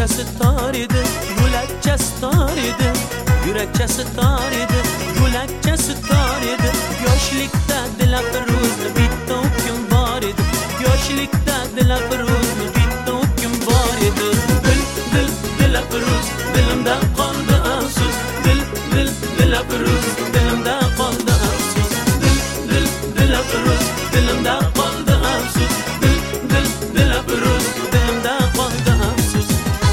Yurakchasi tor edi, yo'lakchasi tor edi. Yurakchasi tor edi, yo'lakchasi tor edi. Yoshlikda Dilafruzning bitta o'kim bor edi. Yoshlikda Dilafruzning bitta o'kim bor edi. Dilafruz, dilimda qoldi afsus. Dilafruz, dilimda qoldi afsus. Dilafruz, dilimda qoldi afsus. Dilafruz, dilimda qoldi afsus.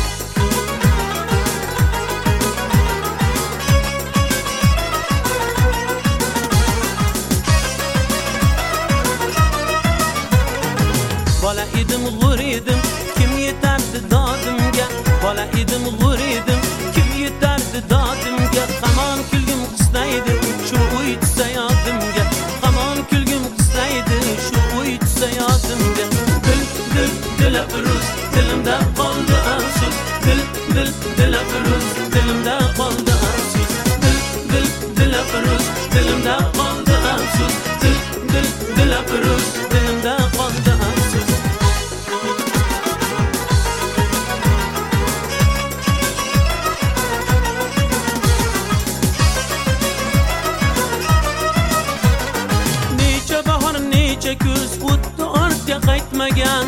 Bola edim, g'ur edim, kim yetardi dodimga? Bola edim, g'ur edim, kim yetardi dodimga? Hamon kulgim qistaydi, shu o'y tusa yodimga. Hamon kulgim qistaydi, shu o'y tusa yodimga. Dilafruz, dilimda qoldi afsus. Dilafruz, dilimda qoldi afsus. Dilafruz, dilimda qoldi afsus. Dilafruz, dilimda qoldi afsus. Necha bahor, necha kuz o'tdi, ortga qaytmagan.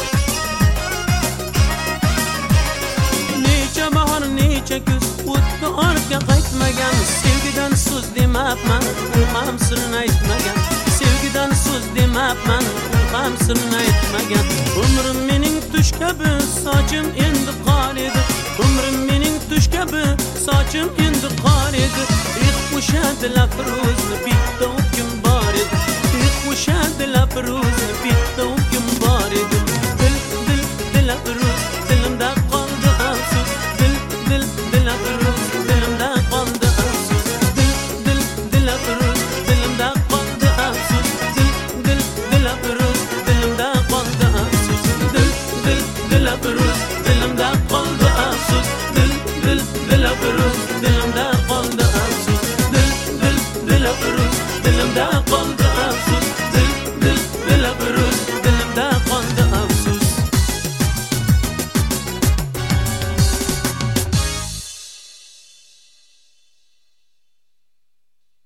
Necha bahor, necha kuz o'tdi, ortga qaytmagan. Sevgidan so'z demabman, u ham sirni aytmagan. Sevgidan so'z demabman, u ham sirni aytmagan. Umrim mening tush kabi, sochim endi qor edi. Umrim mening tush kabi, sochim endi qor edi. O'sha Dilafruzning bitta o'kim bor edi. O'sha Dilafruz